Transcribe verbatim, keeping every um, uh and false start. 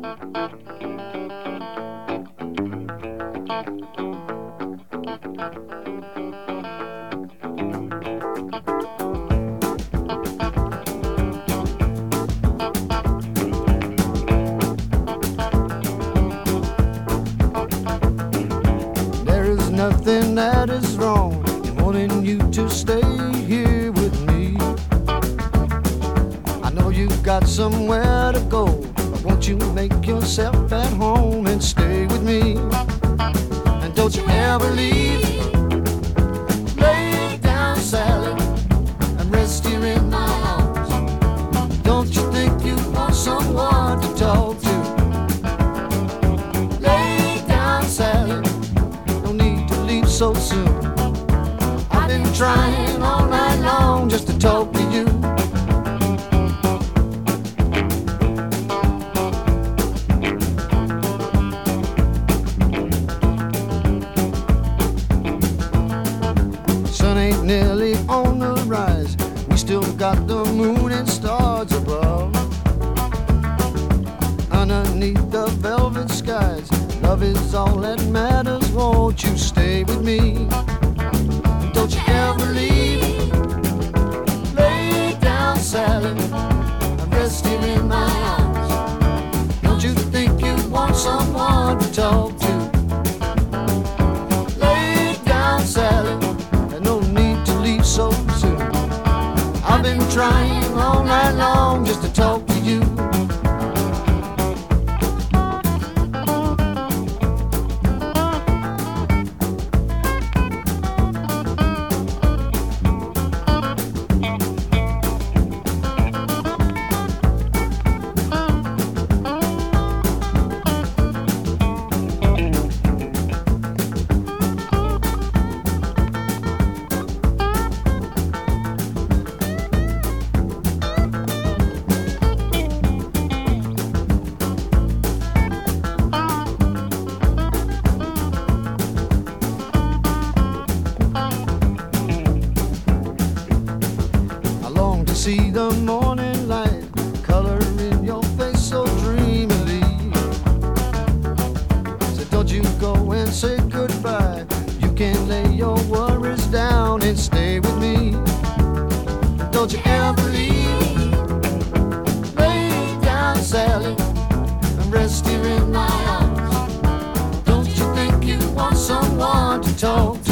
Nothing that is wrong in wanting you to stay here with me. I know you've got somewhere to go, but won't you make yourself at home and stay with me? And don't you ever leave. Lay down, Sally, and rest here in my arms. Don't you think you want someone to talk to? Lay down, Sally, so soon. I've been trying all night long just to talk to you. Sun ain't nearly on the rise. We still got the moon and stars above. Underneath the velvet skies, love is all that matters. Won't you stay with me? Don't you ever leave. Lay down, Sally, and rest here in my arms. Don't you think you want someone to talk to? Lay down, Sally, and no need to leave so soon. I've been trying all night long just to talk to you. See the morning light color in your face so dreamily. So don't you go and say goodbye. You can lay your worries down and stay with me. Don't you ever leave. Lay down, Sally, and rest here in my arms. Don't you think you want someone to talk to?